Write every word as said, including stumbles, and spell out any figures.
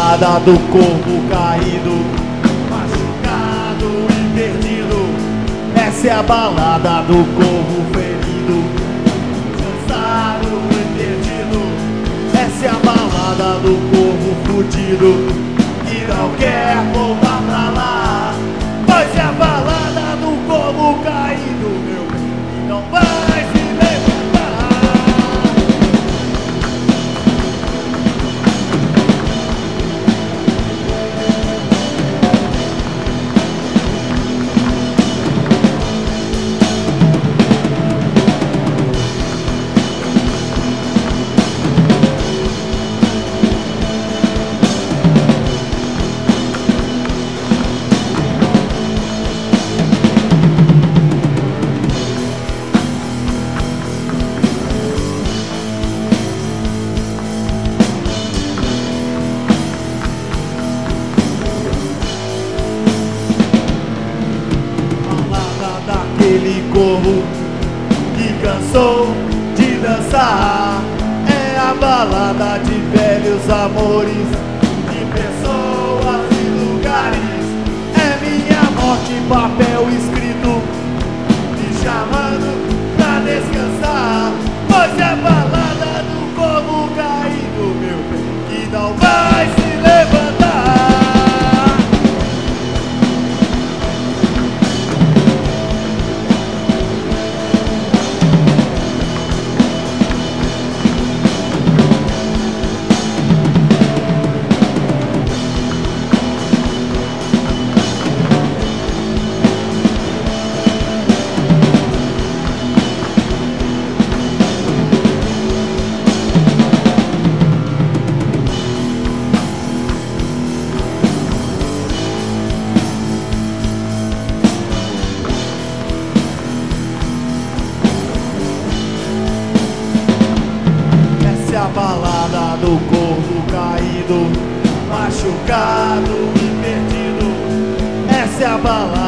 balada do corpo caído, machucado e perdido. Essa é a balada do corpo ferido, cansado e perdido. Essa é a balada do corpo fudido, que não quer voltar pra lá. Pois é a balada do corpo caído, meu bem, que não vai se levantar. Aquele corpo que cansou de dançar, é a balada de velhos amores, de pessoas e lugares. É minha morte em papel escrito, me chamando pra descansar. Pois é a balada do corpo caído, meu bem, que não vai se levantar. A balada do corpo caído, machucado e perdido. Essa é a balada